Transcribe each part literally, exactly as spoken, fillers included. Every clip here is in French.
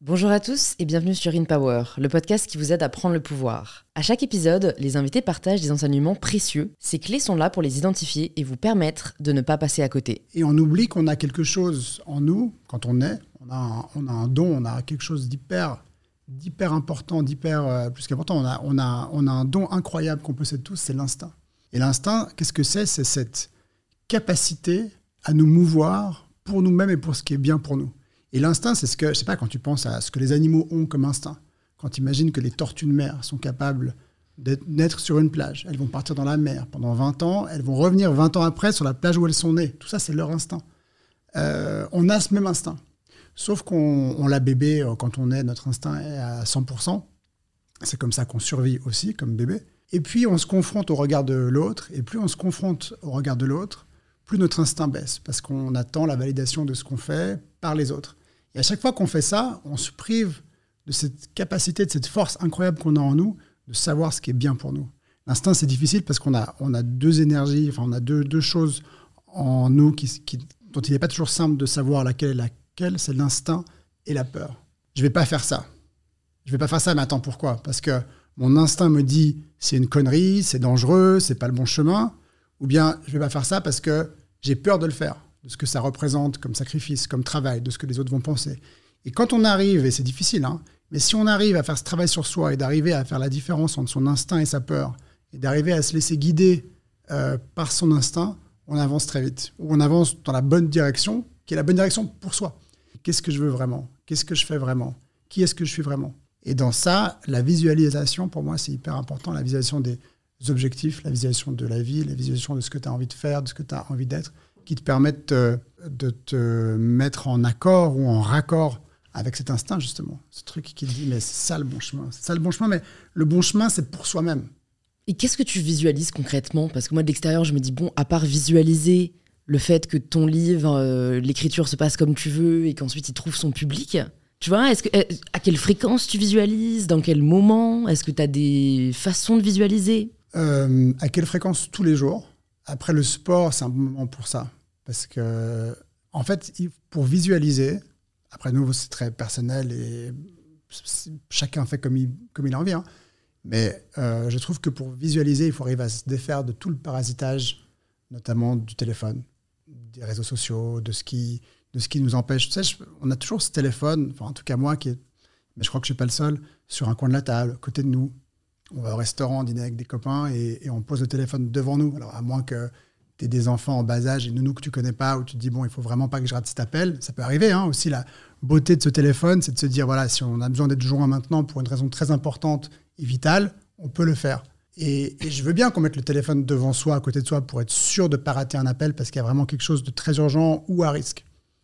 Bonjour à tous et bienvenue sur InPower, le podcast qui vous aide à prendre le pouvoir. À chaque épisode, les invités partagent des enseignements précieux. Ces clés sont là pour les identifier et vous permettre de ne pas passer à côté. Et on oublie qu'on a quelque chose en nous, quand on est, on a un, on a un don, on a quelque chose d'hyper, d'hyper important, d'hyper euh, plus qu'important. On a, on, a, on a un don incroyable qu'on possède tous, c'est l'instinct. Et l'instinct, qu'est-ce que c'est ? C'est cette capacité à nous mouvoir pour nous-mêmes et pour ce qui est bien pour nous. Et l'instinct, c'est ce que, je sais pas, quand tu penses à ce que les animaux ont comme instinct, quand tu imagines que les tortues de mer sont capables de naître sur une plage, elles vont partir dans la mer pendant vingt ans, elles vont revenir vingt ans après sur la plage où elles sont nées. Tout ça, c'est leur instinct. Euh, on a ce même instinct. Sauf qu'on on l'a bébé quand on est, notre instinct est à cent pour cent. C'est comme ça qu'on survit aussi, comme bébé. Et puis, on se confronte au regard de l'autre. Et plus on se confronte au regard de l'autre, plus notre instinct baisse. Parce qu'on attend la validation de ce qu'on fait par les autres. Et à chaque fois qu'on fait ça, on se prive de cette capacité, de cette force incroyable qu'on a en nous, de savoir ce qui est bien pour nous. L'instinct, c'est difficile parce qu'on a, on a deux énergies, enfin, on a deux, deux choses en nous qui, qui, dont il n'est pas toujours simple de savoir laquelle est laquelle, c'est l'instinct et la peur. Je ne vais pas faire ça. Je ne vais pas faire ça, mais attends, pourquoi ? Parce que mon instinct me dit c'est une connerie, c'est dangereux, c'est pas le bon chemin. Ou bien je ne vais pas faire ça parce que j'ai peur de le faire, de ce que ça représente comme sacrifice, comme travail, de ce que les autres vont penser. Et quand on arrive, et c'est difficile, hein, mais si on arrive à faire ce travail sur soi et d'arriver à faire la différence entre son instinct et sa peur, et d'arriver à se laisser guider euh, par son instinct, on avance très vite. Ou on avance dans la bonne direction, qui est la bonne direction pour soi. Qu'est-ce que je veux vraiment ? Qu'est-ce que je fais vraiment ? Qui est-ce que je suis vraiment ? Et dans ça, la visualisation, pour moi, c'est hyper important. La visualisation des objectifs, la visualisation de la vie, la visualisation de ce que tu as envie de faire, de ce que tu as envie d'être, qui te permettent de, de te mettre en accord ou en raccord avec cet instinct, justement. Ce truc qui te dit, mais c'est ça le bon chemin. C'est ça le bon chemin, mais le bon chemin, c'est pour soi-même. Et qu'est-ce que tu visualises concrètement ? Parce que moi, de l'extérieur, je me dis, bon, à part visualiser le fait que ton livre, euh, l'écriture se passe comme tu veux et qu'ensuite il trouve son public, tu vois, est-ce que, à quelle fréquence tu visualises ? Dans quel moment ? Est-ce que tu as des façons de visualiser ? euh, À quelle fréquence ? Tous les jours. Après, le sport, c'est un bon moment pour ça. Parce que, en fait, pour visualiser, après nous, c'est très personnel et chacun fait comme il, comme il a envie. Hein. Mais euh, je trouve que pour visualiser, il faut arriver à se défaire de tout le parasitage, notamment du téléphone, des réseaux sociaux, de ce qui, de ce qui nous empêche. Tu sais, je, on a toujours ce téléphone, enfin, en tout cas moi, qui est, mais je crois que je ne suis pas le seul, sur un coin de la table, à côté de nous. On va au restaurant, dîner avec des copains et, et on pose le téléphone devant nous. Alors, à moins que tu aies des enfants en bas âge et nounou que tu ne connais pas, où tu te dis, bon, il ne faut vraiment pas que je rate cet appel. Ça peut arriver. Hein, aussi, la beauté de ce téléphone, c'est de se dire, voilà, si on a besoin d'être joint maintenant pour une raison très importante et vitale, on peut le faire. Et, et je veux bien qu'on mette le téléphone devant soi, à côté de soi, pour être sûr de ne pas rater un appel parce qu'il y a vraiment quelque chose de très urgent ou à risque.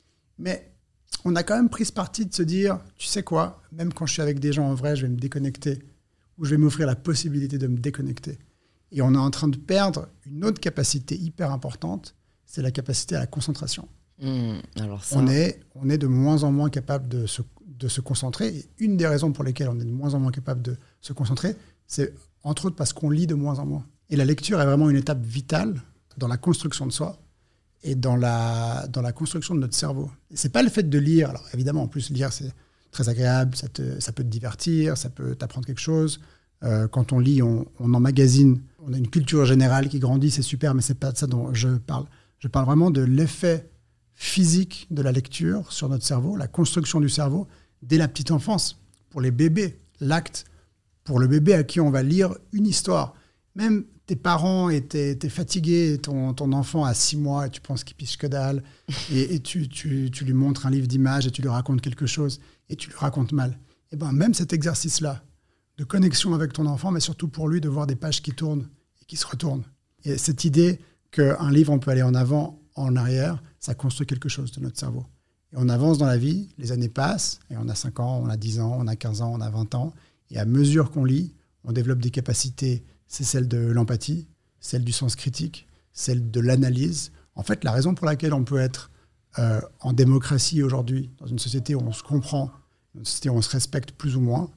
Mais on a quand même pris ce parti de se dire, tu sais quoi, même quand je suis avec des gens en vrai, je vais me déconnecter. Où je vais m'offrir la possibilité de me déconnecter. Et on est en train de perdre une autre capacité hyper importante, c'est la capacité à la concentration. Mmh, alors ça... on, est, on est de moins en moins capable de se, de se concentrer. Et une des raisons pour lesquelles on est de moins en moins capable de se concentrer, c'est entre autres parce qu'on lit de moins en moins. Et la lecture est vraiment une étape vitale dans la construction de soi et dans la, dans la construction de notre cerveau. Et ce n'est pas le fait de lire. Alors évidemment, en plus, lire, c'est très agréable, ça, te, ça peut te divertir, ça peut t'apprendre quelque chose. Euh, quand on lit, on, on emmagasine. On a une culture générale qui grandit, c'est super, mais ce n'est pas de ça dont je parle. Je parle vraiment de l'effet physique de la lecture sur notre cerveau, la construction du cerveau dès la petite enfance. Pour les bébés, l'acte, pour le bébé à qui on va lire une histoire. Même tes parents étaient, étaient fatigués, ton, ton enfant a six mois et tu penses qu'il piche que dalle, et, et tu, tu, tu lui montres un livre d'images et tu lui racontes quelque chose. Et tu lui racontes mal. Et ben même cet exercice-là, de connexion avec ton enfant, mais surtout pour lui de voir des pages qui tournent et qui se retournent. Et cette idée qu'un livre, on peut aller en avant, en arrière, ça construit quelque chose de notre cerveau. Et on avance dans la vie, les années passent, et on a cinq ans, on a dix ans, on a quinze ans, on a vingt ans, et à mesure qu'on lit, on développe des capacités, c'est celle de l'empathie, celle du sens critique, celle de l'analyse. En fait, la raison pour laquelle on peut être euh, en démocratie aujourd'hui, dans une société où on se comprend, une société où on se respecte plus ou moins,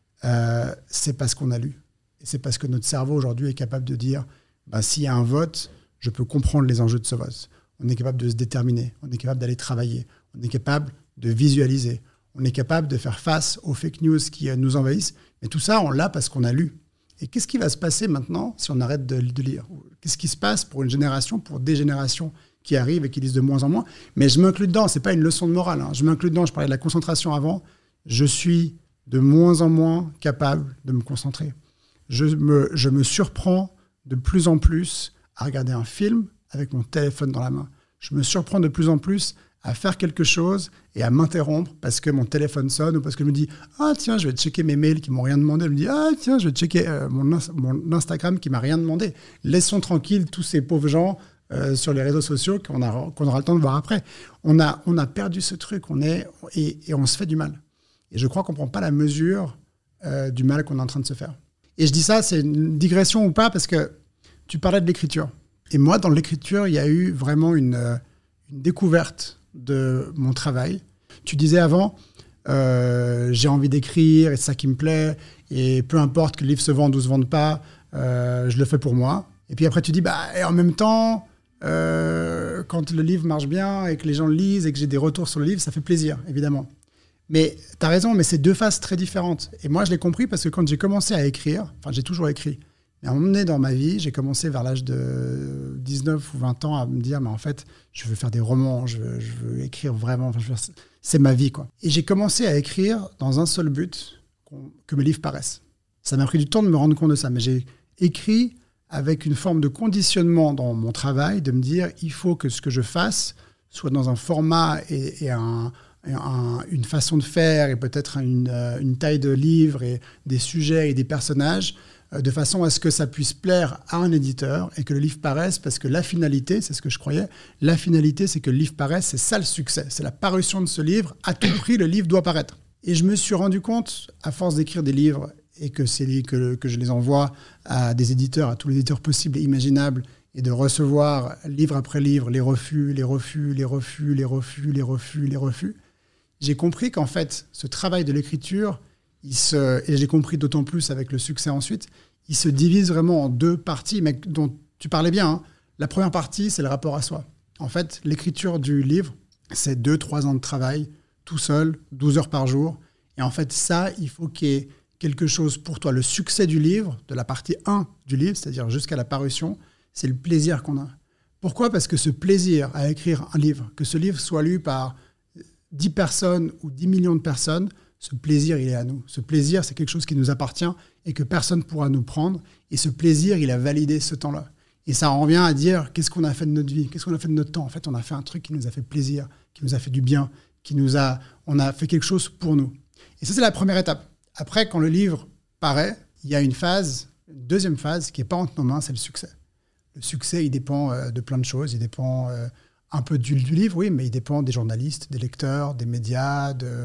euh, c'est parce qu'on a lu. Et c'est parce que notre cerveau aujourd'hui est capable de dire ben, s'il y a un vote, je peux comprendre les enjeux de ce vote. On est capable de se déterminer, on est capable d'aller travailler, on est capable de visualiser, On est capable de faire face aux fake news qui nous envahissent. Mais tout ça, on l'a parce qu'on a lu. Et qu'est-ce qui va se passer maintenant si on arrête de, de lire? Qu'est-ce qui se passe pour une génération, pour des générations qui arrivent et qui lisent de moins en moins? Mais je m'inclus dedans, ce n'est pas une leçon de morale. Hein. Je m'inclus dedans, je parlais de la concentration avant. Je suis de moins en moins capable de me concentrer. Je me, je me surprends de plus en plus à regarder un film avec mon téléphone dans la main. Je me surprends de plus en plus à faire quelque chose et à m'interrompre parce que mon téléphone sonne ou parce que je me dis « Ah tiens, je vais checker mes mails qui m'ont rien demandé. » Je me dis « Ah tiens, je vais checker euh, mon, mon Instagram qui m'a rien demandé. » Laissons tranquilles tous ces pauvres gens euh, sur les réseaux sociaux qu'on, a, qu'on aura le temps de voir après. On a, on a perdu ce truc on est, et, et on se fait du mal. Et je crois qu'on ne prend pas la mesure euh, du mal qu'on est en train de se faire. Et je dis ça, c'est une digression ou pas, parce que tu parlais de l'écriture. Et moi, dans l'écriture, il y a eu vraiment une, une découverte de mon travail. Tu disais avant, euh, j'ai envie d'écrire et c'est ça qui me plaît, et peu importe que le livre se vende ou se vende pas, euh, je le fais pour moi. Et puis après tu dis, bah, et en même temps, euh, quand le livre marche bien et que les gens le lisent et que j'ai des retours sur le livre, ça fait plaisir, évidemment. Mais tu as raison, mais c'est deux faces très différentes. Et moi, je l'ai compris parce que quand j'ai commencé à écrire, enfin j'ai toujours écrit, mais à un moment donné dans ma vie, j'ai commencé vers l'âge de dix-neuf ou vingt ans à me dire, mais en fait, je veux faire des romans, je veux, je veux écrire vraiment, enfin, je veux, c'est ma vie, quoi. Et j'ai commencé à écrire dans un seul but, que mes livres paraissent. Ça m'a pris du temps de me rendre compte de ça, mais j'ai écrit avec une forme de conditionnement dans mon travail, de me dire, il faut que ce que je fasse soit dans un format et, et un, un, une façon de faire, et peut-être une, une taille de livre, et des sujets et des personnages, de façon à ce que ça puisse plaire à un éditeur et que le livre paraisse, parce que la finalité, c'est ce que je croyais, la finalité, c'est que le livre paraisse, c'est ça le succès, c'est la parution de ce livre, à tout prix, le livre doit paraître. Et je me suis rendu compte, à force d'écrire des livres, et que, c'est, que, que je les envoie à des éditeurs, à tous les éditeurs possibles et imaginables, et de recevoir, livre après livre, les refus, les refus, les refus, les refus, les refus, les refus, j'ai compris qu'en fait, ce travail de l'écriture, il se, et j'ai compris d'autant plus avec le succès ensuite, il se divise vraiment en deux parties, mais dont tu parlais bien. Hein. La première partie, c'est le rapport à soi. En fait, l'écriture du livre, c'est deux, trois ans de travail, tout seul, douze heures par jour. Et en fait, ça, il faut qu'il y ait quelque chose pour toi. Le succès du livre, de la partie un du livre, c'est-à-dire jusqu'à la parution, c'est le plaisir qu'on a. Pourquoi ? Parce que ce plaisir à écrire un livre, que ce livre soit lu par dix personnes ou dix millions de personnes, ce plaisir, il est à nous. Ce plaisir, c'est quelque chose qui nous appartient et que personne ne pourra nous prendre. Et ce plaisir, il a validé ce temps-là. Et ça en revient à dire, qu'est-ce qu'on a fait de notre vie ? Qu'est-ce qu'on a fait de notre temps ? En fait, on a fait un truc qui nous a fait plaisir, qui nous a fait du bien, qui nous a, on a fait quelque chose pour nous. Et ça, c'est la première étape. Après, quand le livre paraît, il y a une phase, une deuxième phase qui n'est pas entre nos mains, c'est le succès. Le succès, il dépend euh, de plein de choses. Il dépend euh, un peu du, du livre, oui, mais il dépend des journalistes, des lecteurs, des médias, de...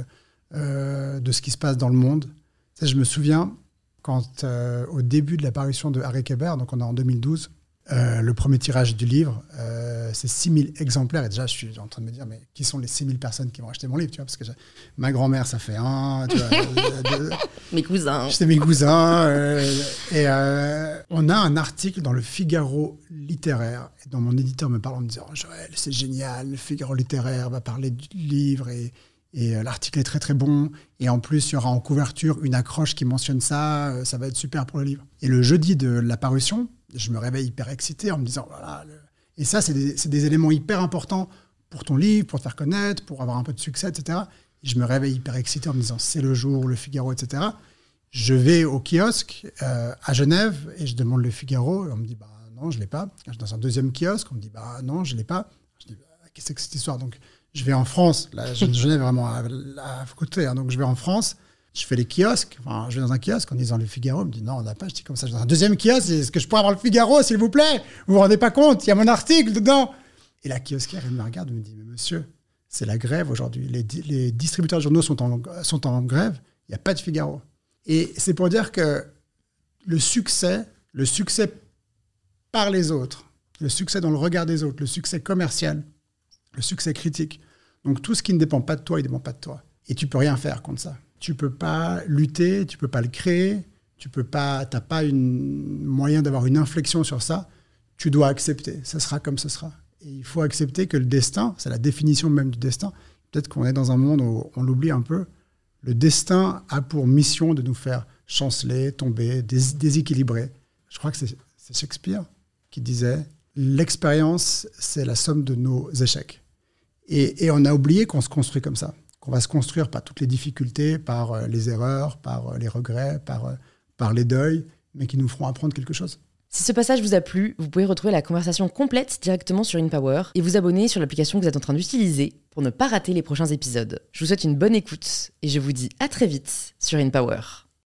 Euh, de ce qui se passe dans le monde. Ça, je me souviens, quand euh, au début de la parution de Harry Kéber, donc on est en deux mille douze, euh, le premier tirage du livre, euh, c'est six mille exemplaires. Et déjà, je suis en train de me dire, mais qui sont les six mille personnes qui vont acheter mon livre, tu vois, parce que ma grand-mère, ça fait un, tu vois, de, mes cousins. C'est mes cousins. Euh, et euh, on a un article dans le Figaro littéraire, et dont mon éditeur me parle en me disant, oh, Joël, c'est génial, le Figaro littéraire va parler du livre, et Et euh, l'article est très très bon. Et en plus, il y aura en couverture une accroche qui mentionne ça. Euh, ça va être super pour le livre. Et le jeudi de la parution, je me réveille hyper excité en me disant, voilà. Le... Et ça, c'est des, c'est des éléments hyper importants pour ton livre, pour te faire connaître, pour avoir un peu de succès, et cetera. Et je me réveille hyper excité en me disant, c'est le jour, le Figaro, et cetera. Je vais au kiosque euh, à Genève et je demande le Figaro. Et on me dit, bah non, je ne l'ai pas. Je suis dans un deuxième kiosque. On me dit, bah non, je ne l'ai pas. Je dis, bah, qu'est-ce que c'est que cette histoire ? Donc, je vais en France, là, Genève est vraiment à, à côté, hein, donc je vais en France, je fais les kiosques, enfin, je vais dans un kiosque en disant le Figaro, on me dit non, on n'a pas, je dis comme ça, je vais dans un deuxième kiosque, est-ce que je pourrais avoir le Figaro, s'il vous plaît ? Vous vous rendez pas compte, il y a mon article dedans. Et la kiosquière, elle me regarde, elle me dit, mais monsieur, c'est la grève aujourd'hui, les, les distributeurs de journaux sont en, sont en grève, il n'y a pas de Figaro. Et c'est pour dire que le succès, le succès par les autres, le succès dans le regard des autres, le succès commercial, le succès critique. Donc tout ce qui ne dépend pas de toi, il ne dépend pas de toi. Et tu ne peux rien faire contre ça. Tu ne peux pas lutter, tu ne peux pas le créer, tu n'as pas, t'as pas une moyen d'avoir une inflexion sur ça. Tu dois accepter, ça sera comme ce sera. Et il faut accepter que le destin, c'est la définition même du destin. Peut-être qu'on est dans un monde où on l'oublie un peu. Le destin a pour mission de nous faire chanceler, tomber, dés- déséquilibrer. Je crois que c'est, c'est Shakespeare qui disait « L'expérience, c'est la somme de nos échecs ». Et, et on a oublié qu'on se construit comme ça, qu'on va se construire par toutes les difficultés, par euh, les erreurs, par euh, les regrets, par, euh, par les deuils, mais qui nous feront apprendre quelque chose. Si ce passage vous a plu, vous pouvez retrouver la conversation complète directement sur InPower et vous abonner sur l'application que vous êtes en train d'utiliser pour ne pas rater les prochains épisodes. Je vous souhaite une bonne écoute et je vous dis à très vite sur InPower.